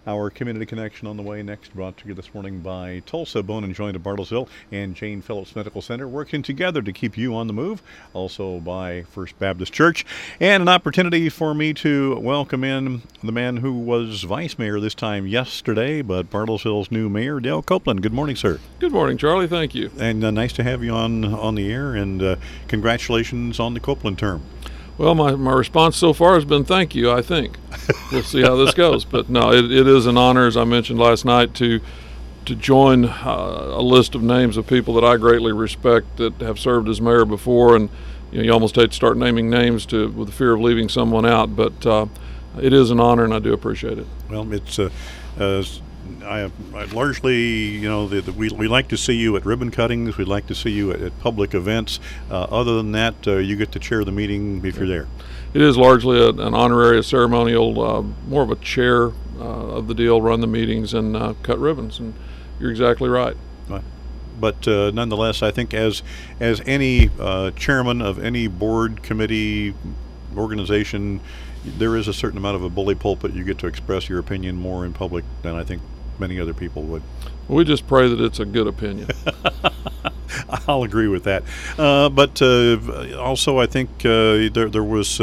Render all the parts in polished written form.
Our Community Connection on the way next, brought to you this morning by Tulsa Bone and Joint of Bartlesville and Jane Phillips Medical Center, working together to keep you on the move. Also by First Baptist Church. And an opportunity for me to welcome in the man who was vice mayor this time yesterday, but Bartlesville's new mayor, Dale Copeland. Good morning, sir. Good morning, Charlie. Thank you. And nice to have you on the air, and congratulations on the Copeland term. Well, my response so far has been thank you, I think. We'll see how this goes. But no, it is an honor, as I mentioned last night, to join a list of names of people that I greatly respect that have served as mayor before. And you almost hate to start naming names with the fear of leaving someone out, but it is an honor, and I do appreciate it. Well, it's I largely, we like to see you at ribbon cuttings. We'd like to see you at public events. Other than that, you get to chair the meeting if you're there. It is largely an honorary, a ceremonial, more of a chair of the deal, run the meetings and cut ribbons, and you're exactly right. But nonetheless, I think as any chairman of any board, committee, organization, there is a certain amount of a bully pulpit. You get to express your opinion more in public than I think many other people would. We just pray that it's a good opinion. I'll agree with that. But also, I think there was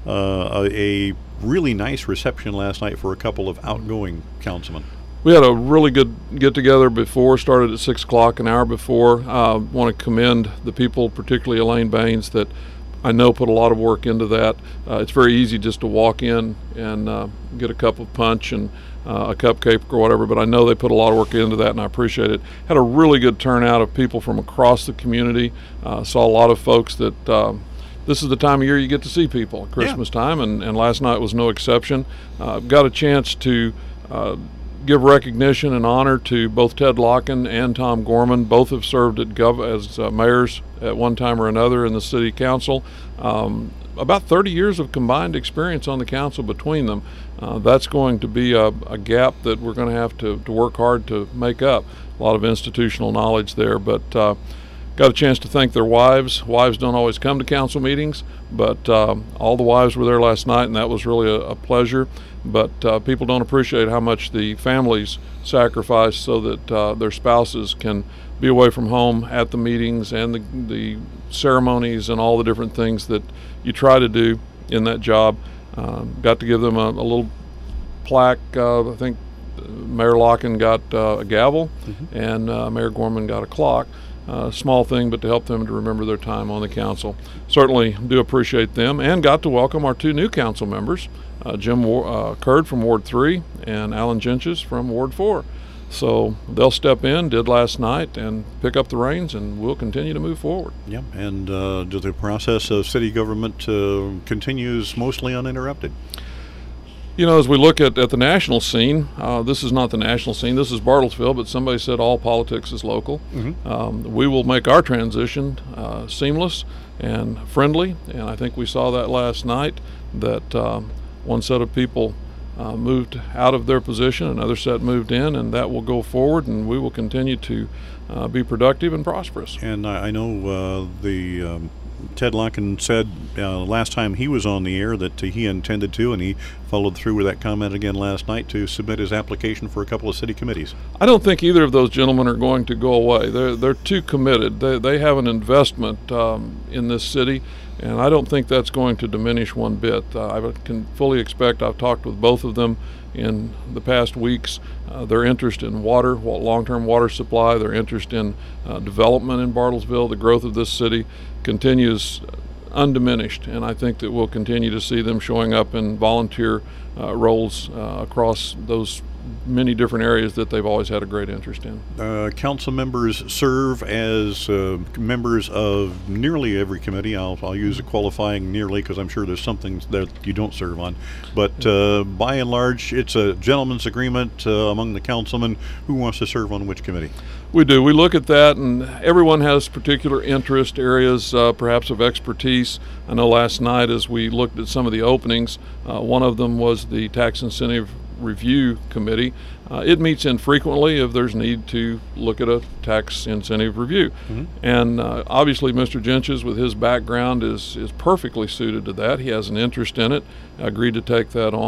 a really nice reception last night for a couple of outgoing councilmen. We had a really good get-together before, started at 6 o'clock, an hour before. Want to commend the people, particularly Elaine Baines, that I know put a lot of work into that. It's very easy just to walk in and get a cup of punch and a cupcake or whatever, but I know they put a lot of work into that, and I appreciate it. Had a really good turnout of people from across the community. Saw a lot of folks that this is the time of year you get to see people at Christmas time, and last night was no exception. Got a chance to give recognition and honor to both Ted Locken and Tom Gorman. Both have served as mayors at one time or another in the city council. About 30 years of combined experience on the council between them. That's going to be a gap that we're going to have to work hard to make up. A lot of institutional knowledge there, but got a chance to thank their wives. Wives don't always come to council meetings, but all the wives were there last night, and that was really a pleasure. But people don't appreciate how much the families sacrifice so that their spouses can be away from home at the meetings and the ceremonies and all the different things that you try to do in that job. Got to give them a little plaque. I think Mayor Locken got a gavel, and Mayor Gorman got a clock. Small thing, but to help them to remember their time on the council. Certainly do appreciate them, and got to welcome our two new council members, Jim Curd from Ward 3 and Alan Gentges from Ward 4. So they'll step in, did last night, and pick up the reins, and we'll continue to move forward. Yeah, and the process of city government continues mostly uninterrupted. As we look at the national scene, this is not the national scene, this is Bartlesville, but somebody said all politics is local. We will make our transition seamless and friendly, and I think we saw that last night, that one set of people moved out of their position, another set moved in, and that will go forward, and we will continue to be productive and prosperous. And I know Ted Locken said last time he was on the air that he intended to, and he followed through with that comment again last night, to submit his application for a couple of city committees. I don't think either of those gentlemen are going to go away. They're too committed. They have an investment in this city, and I don't think that's going to diminish one bit. I can fully expect, I've talked with both of them in the past weeks, their interest in water, long-term water supply, their interest in development in Bartlesville, the growth of this city continues undiminished, and I think that we'll continue to see them showing up in volunteer roles across those many different areas that they've always had a great interest in. Council members serve as members of nearly every committee. I'll use a qualifying nearly, because I'm sure there's something that you don't serve on. But by and large, it's a gentleman's agreement among the councilmen who wants to serve on which committee. We do. We look at that, and everyone has particular interest areas, perhaps of expertise. I know last night as we looked at some of the openings, one of them was the Tax Incentive Review Committee. It meets infrequently if there's need to look at a tax incentive review. And obviously Mr. Gentges, with his background, is perfectly suited to that. He has an interest in it, agreed to take that on.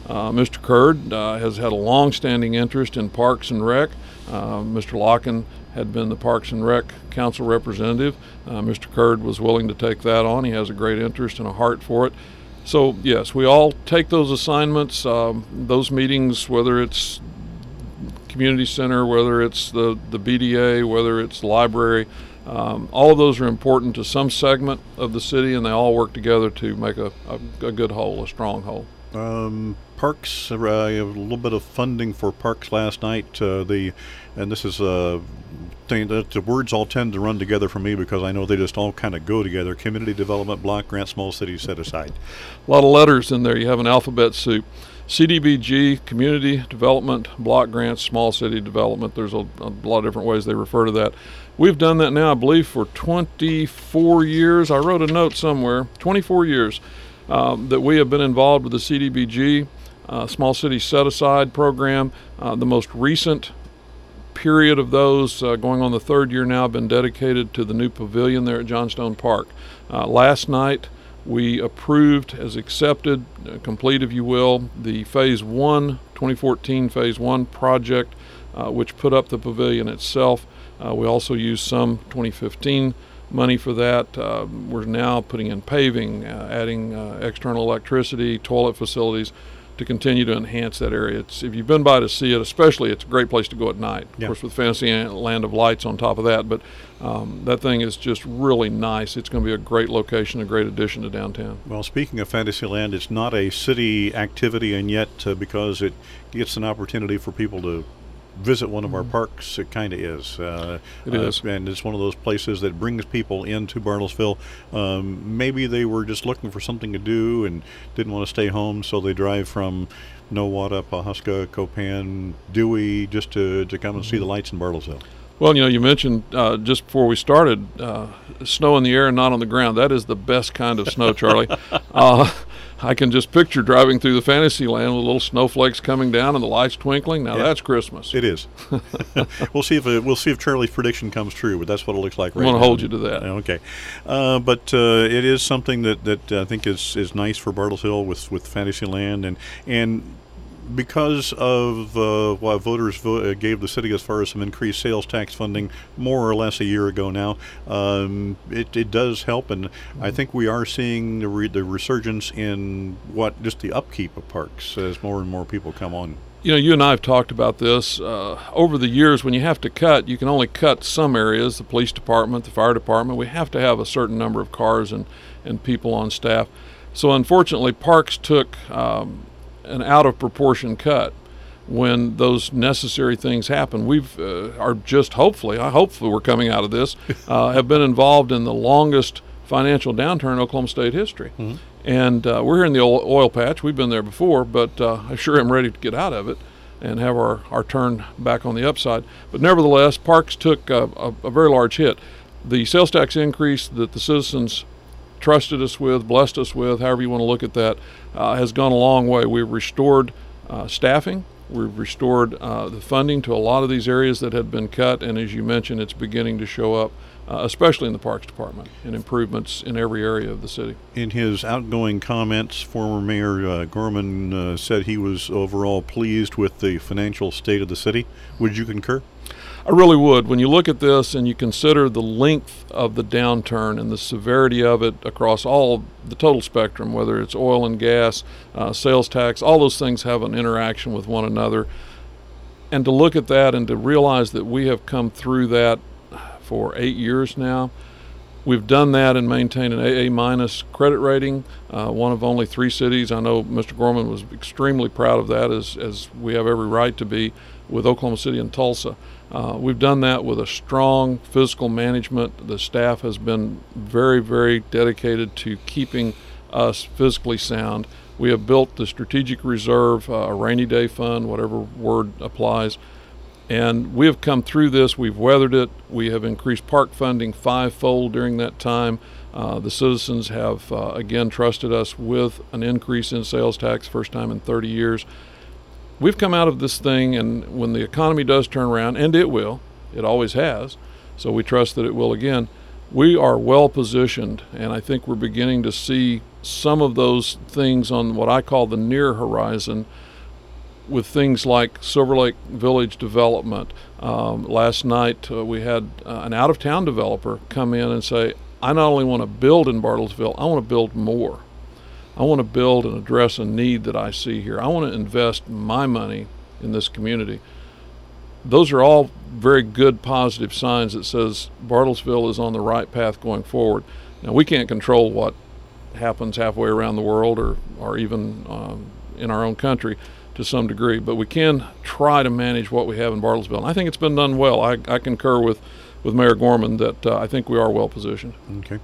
Mr. Curd has had a long-standing interest in Parks and Rec. Mr. Locken had been the Parks and Rec Council representative. Mr. Curd was willing to take that on. He has a great interest and a heart for it. So yes, we all take those assignments, those meetings, whether it's community center, whether it's the BDA, whether it's the library. All of those are important to some segment of the city, and they all work together to make a good whole, a strong whole. Parks, a little bit of funding for parks last night. And this is a thing that the words all tend to run together for me because I know they just all kind of go together. Community development block grant, small cities set aside. A lot of letters in there. You have an alphabet soup. CDBG, community development, block grants, small city development. There's a lot of different ways they refer to that. We've done that now, I believe, for 24 years. I wrote a note somewhere, 24 years that we have been involved with the CDBG, Small City Set-Aside program. The most recent period of those, going on the third year now, have been dedicated to the new pavilion there at Johnstone Park. Last night, we approved, as accepted, complete if you will, the Phase 1, 2014 Phase 1 project, which put up the pavilion itself. We also used some 2015 money for that. We're now putting in paving, adding external electricity, toilet facilities to continue to enhance that area. If you've been by to see it, especially, it's a great place to go at night. Yeah. Of course, with Fantasyland of Lights on top of that, but that thing is just really nice. It's going to be a great location, a great addition to downtown. Well, speaking of Fantasyland, it's not a city activity, and yet because it gets an opportunity for people to visit one of our parks, it kind of is. It is. And it's one of those places that brings people into Bartlesville. Maybe they were just looking for something to do and didn't want to stay home, so they drive from Nowata, Pawhuska, Copan, Dewey, just to come and see the lights in Bartlesville. Well, you mentioned just before we started, snow in the air and not on the ground. That is the best kind of snow, Charlie. I can just picture driving through the Fantasyland with little snowflakes coming down and the lights twinkling. Now that's Christmas. It is. We'll see if Charlie's prediction comes true, but that's what it looks like right now. I want to hold you to that. Okay, but it is something that I think is nice for Bartlesville with Fantasyland and because of what voters gave the city as far as some increased sales tax funding more or less a year ago now, it does help, and I think we are seeing the resurgence in just the upkeep of parks as more and more people come on. You and I have talked about this over the years. When you have to cut, you can only cut some areas, the police department, the fire department. We have to have a certain number of cars and people on staff. So unfortunately, parks took an out of proportion cut when those necessary things happen. Hopefully we're coming out of this, have been involved in the longest financial downturn in Oklahoma State history. Mm-hmm. And we're here in the oil patch. We've been there before, but I sure am ready to get out of it and have our turn back on the upside. But nevertheless, parks took a very large hit. The sales tax increase that the citizens trusted us with, blessed us with, however you want to look at that, has gone a long way. We've restored staffing. We've restored the funding to a lot of these areas that had been cut, and as you mentioned, it's beginning to show up, especially in the Parks Department, in improvements in every area of the city. In his outgoing comments, former Mayor Gorman said he was overall pleased with the financial state of the city. Would you concur? I really would. When you look at this and you consider the length of the downturn and the severity of it across all the total spectrum, whether it's oil and gas, sales tax, all those things have an interaction with one another. And to look at that and to realize that we have come through that for 8 years now, we've done that and maintained an AA- credit rating, one of only 3 cities. I know Mr. Gorman was extremely proud of that, as we have every right to be, with Oklahoma City and Tulsa. We've done that with a strong fiscal management. The staff has been very, very dedicated to keeping us fiscally sound. We have built the strategic reserve, a rainy day fund, whatever word applies. And we have come through this. We've weathered it. We have increased park funding 5-fold during that time. The citizens have, again, trusted us with an increase in sales tax, first time in 30 years. We've come out of this thing, and when the economy does turn around, and it will, it always has, so we trust that it will again, we are well positioned, and I think we're beginning to see some of those things on what I call the near horizon with things like Silver Lake Village development. Last night we had an out-of-town developer come in and say, I not only want to build in Bartlesville, I want to build more. I want to build and address a need that I see here. I want to invest my money in this community. Those are all very good positive signs that says Bartlesville is on the right path going forward. Now, we can't control what happens halfway around the world or even in our own country to some degree, but we can try to manage what we have in Bartlesville. And I think it's been done well. I concur with Mayor Gorman that I think we are well positioned. Okay.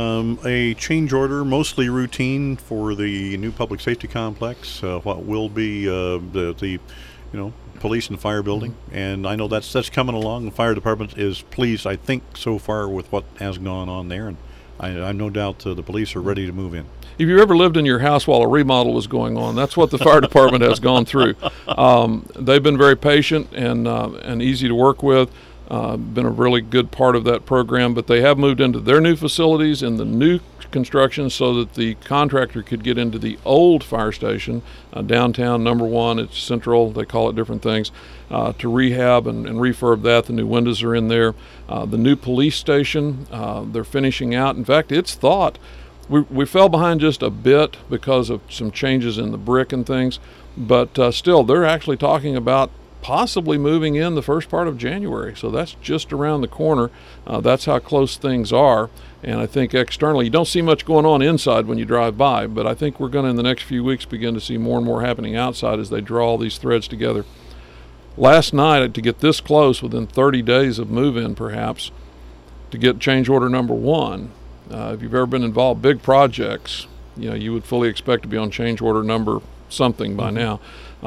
A change order, mostly routine for the new public safety complex, what will be the police and fire building. And I know that's coming along. The fire department is pleased, I think, so far with what has gone on there. And I have no doubt the police are ready to move in. If you've ever lived in your house while a remodel was going on, that's what the fire department has gone through. They've been very patient and easy to work with. Been a really good part of that program, but they have moved into their new facilities in the new construction so that the contractor could get into the old fire station downtown, number 1. It's central, they call it different things, to rehab and refurb that. The new windows are in there. The new police station, they're finishing out. In fact, it's thought we fell behind just a bit because of some changes in the brick and things, but still they're actually talking about possibly moving in the first part of January. So that's just around the corner. That's how close things are. And I think externally, you don't see much going on inside when you drive by, but I think we're going to, in the next few weeks, begin to see more and more happening outside as they draw all these threads together. Last night, to get this close, within 30 days of move-in perhaps, to get change order number 1, if you've ever been involved, big projects, you would fully expect to be on change order number something by now.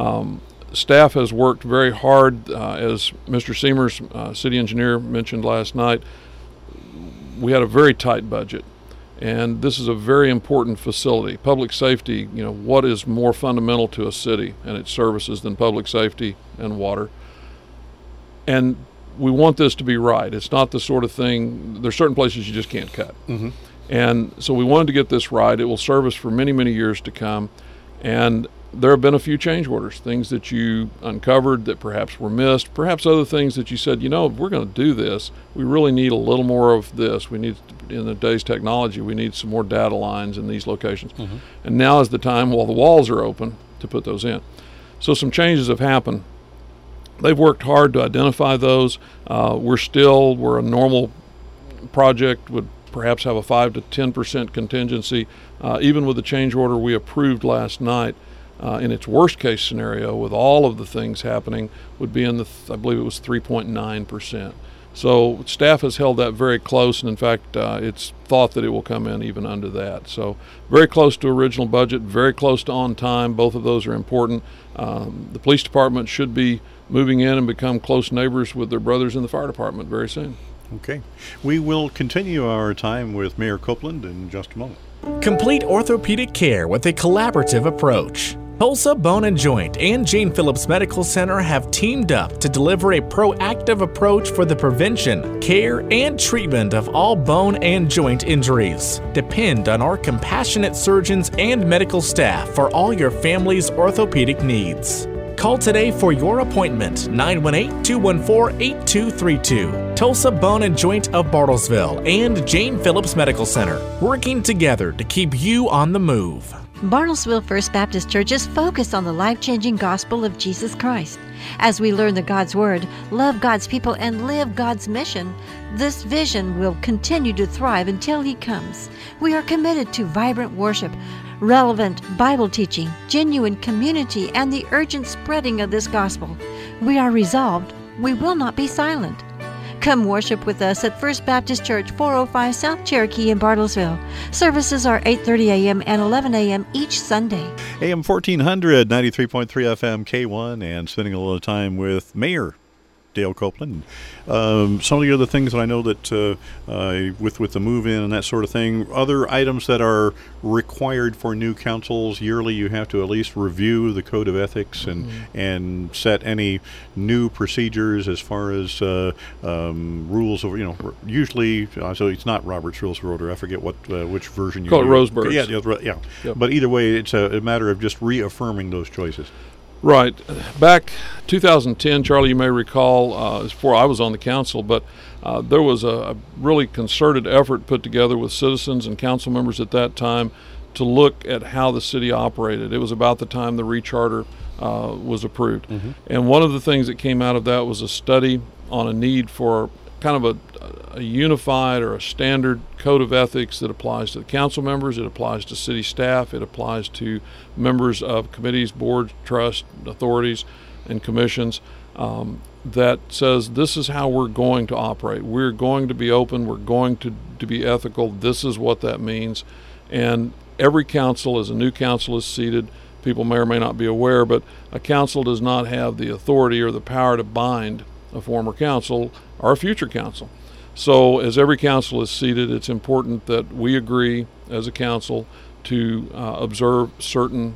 Staff has worked very hard, as Mr. Seamers, city engineer, mentioned last night. We had a very tight budget, and this is a very important facility. Public safety, what is more fundamental to a city and its services than public safety and water? And we want this to be right. It's not the sort of thing, there's certain places you just can't cut. Mm-hmm. And so we wanted to get this right. It will serve us for many, many years to come. And there have been a few change orders, things that you uncovered that perhaps were missed, perhaps other things that you said, if we're going to do this, we really need a little more of this. We need, in today's technology, we need some more data lines in these locations. Mm-hmm. And now is the time, while the walls are open, to put those in. So some changes have happened. They've worked hard to identify those. We're a normal project would perhaps have a 5 to 10% contingency. Even with the change order we approved last night, in its worst case scenario, with all of the things happening, would be in I believe it was 3.9%. So staff has held that very close, and in fact, it's thought that it will come in even under that. So very close to original budget, very close to on time. Both of those are important. The police department should be moving in and become close neighbors with their brothers in the fire department very soon. Okay. We will continue our time with Mayor Copeland in just a moment. Complete orthopedic care with a collaborative approach. Tulsa Bone and Joint and Jane Phillips Medical Center have teamed up to deliver a proactive approach for the prevention, care, and treatment of all bone and joint injuries. Depend on our compassionate surgeons and medical staff for all your family's orthopedic needs. Call today for your appointment, 918-214-8232. Tulsa Bone and Joint of Bartlesville and Jane Phillips Medical Center, working together to keep you on the move. Bartlesville First Baptist Church is focused on the life-changing gospel of Jesus Christ. As we learn the God's Word, love God's people, and live God's mission, this vision will continue to thrive until He comes. We are committed to vibrant worship, relevant Bible teaching, genuine community, and the urgent spreading of this gospel. We are resolved. We will not be silent. Come worship with us at First Baptist Church, 405 South Cherokee in Bartlesville. Services are 8:30 a.m. and 11 a.m. each Sunday. AM 1400, 93.3 FM, K1, and spending a little time with Mayor Dale Copeland. Some of the other things that I know that with the move-in and that sort of thing, other items that are required for new councils yearly, you have to at least review the code of ethics and set any new procedures as far as rules of, usually, so it's not Robert's Rules of Order. I forget which version you call it Roseburg's. Yeah. Yep. But either way, it's a matter of just reaffirming those choices. Right. Back 2010, Charlie, you may recall, before I was on the council, but there was a really concerted effort put together with citizens and council members at that time to look at how the city operated. It was about the time the recharter was approved. And one of the things that came out of that was a study on a need for kind of a unified or a standard code of ethics that applies to the council members, it applies to city staff, it applies to members of committees, boards, trusts, authorities, and commissions, that says this is how we're going to operate. We're going to be open, we're going to be ethical, this is what that means. And every council, as a new council is seated, people may or may not be aware, but a council does not have the authority or the power to bind a former council or a future council. So as every council is seated, it's important that we agree as a council to observe certain,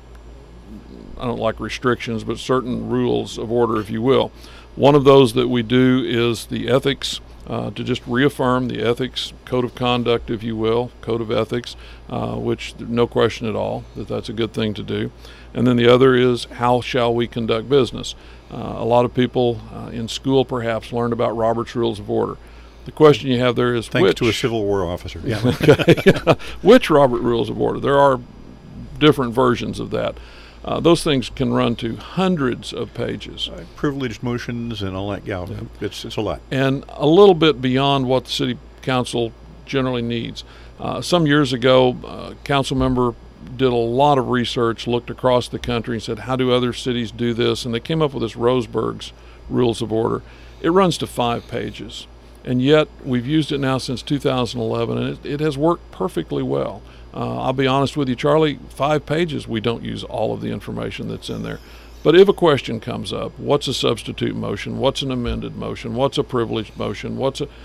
I don't like restrictions, but certain rules of order, if you will. One of those that we do is the ethics, to just reaffirm the ethics code of conduct, if you will, code of ethics, which no question at all that that's a good thing to do. And then the other is how shall we conduct business. A lot of people in school perhaps learned about Robert's Rules of Order. The question you have there is thanks which, to a Civil War officer. Yeah. Okay. Which Robert Rules of Order? There are different versions of that. Those things can run to hundreds of pages. Privileged motions and all that. Yeah. It's a lot. And a little bit beyond what the city council generally needs. Some years ago, a council member did a lot of research, looked across the country and said, how do other cities do this? And they came up with this Roseburg's Rules of Order. It runs to 5 pages. And yet we've used it now since 2011, and it has worked perfectly well. I'll be honest with you, Charlie, 5 pages, we don't use all of the information that's in there. But if a question comes up, what's a substitute motion? What's an amended motion? What's a privileged motion?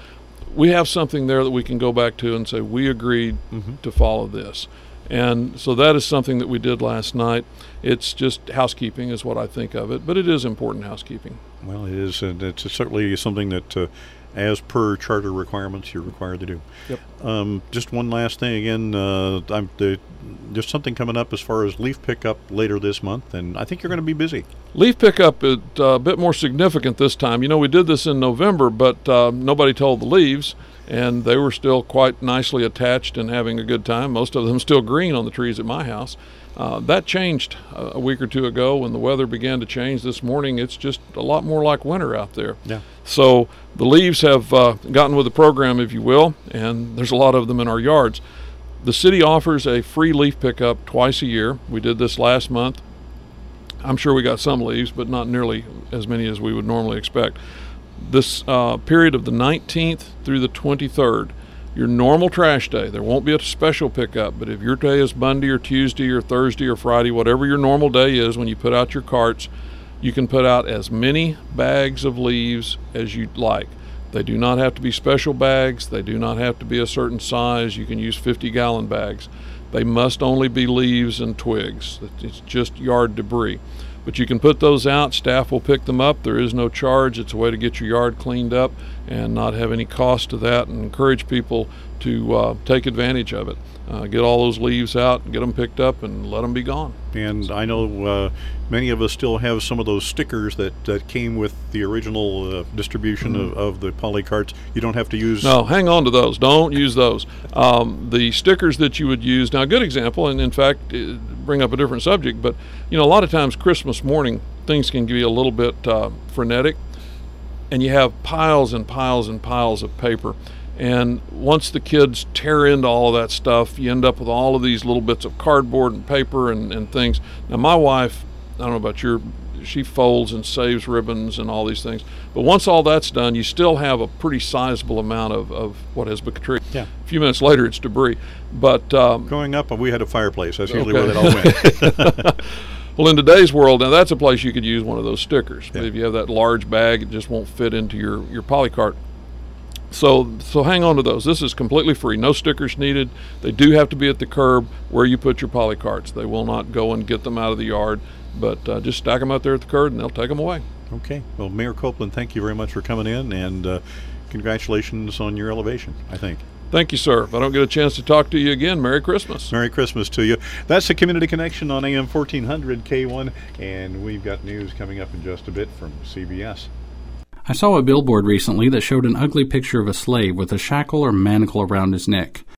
We have something there that we can go back to and say, we agreed to follow this. And so that is something that we did last night. It's just housekeeping is what I think of it, but it is important housekeeping. Well, it is, and it's certainly something that, as per charter requirements, you're required to do. Yep. Just one last thing again, just something coming up as far as leaf pickup later this month, and I think you're going to be busy. Leaf pickup is a bit more significant this time. We did this in November, but nobody told the leaves, and they were still quite nicely attached and having a good time. Most of them still green on the trees at my house. That changed a week or two ago when the weather began to change. This morning it's just a lot more like winter out there. Yeah. So the leaves have gotten with the program, if you will, and there's a lot of them in our yards. The city offers a free leaf pickup twice a year. We did this last month. I'm sure we got some leaves, but not nearly as many as we would normally expect. This period of the 19th through the 23rd, your normal trash day, there won't be a special pickup, but if your day is Monday or Tuesday or Thursday or Friday, whatever your normal day is when you put out your carts, you can put out as many bags of leaves as you'd like. They do not have to be special bags. They do not have to be a certain size. You can use 50-gallon bags. They must only be leaves and twigs. It's just yard debris. But you can put those out. Staff will pick them up. There is no charge. It's a way to get your yard cleaned up and not have any cost to that, and encourage people to take advantage of it. Get all those leaves out, get them picked up, and let them be gone. And I know many of us still have some of those stickers that came with the original distribution of the poly carts. You don't have to use... No, hang on to those. Don't use those. The stickers that you would use... Now, a good example, and in fact, bring up a different subject, but, a lot of times Christmas morning, things can be a little bit frenetic, and you have piles and piles and piles of paper. And once the kids tear into all of that stuff, you end up with all of these little bits of cardboard and paper and things. Now, my wife, I don't know about she folds and saves ribbons and all these things. But once all that's done, you still have a pretty sizable amount of what has become tree. Yeah. A few minutes later, it's debris. But growing up, we had a fireplace. That's usually where that all went. Well, in today's world, now that's a place you could use one of those stickers. Yeah. But if you have that large bag, it just won't fit into your polycart. So hang on to those. This is completely free. No stickers needed. They do have to be at the curb where you put your polycarts. They will not go and get them out of the yard, but just stack them out there at the curb and they'll take them away. Okay. Well, Mayor Copeland, thank you very much for coming in, and congratulations on your elevation, I think. Thank you, sir. If I don't get a chance to talk to you again, Merry Christmas. Merry Christmas to you. That's the Community Connection on AM 1400 K1, and we've got news coming up in just a bit from CBS. I saw a billboard recently that showed an ugly picture of a slave with a shackle or manacle around his neck.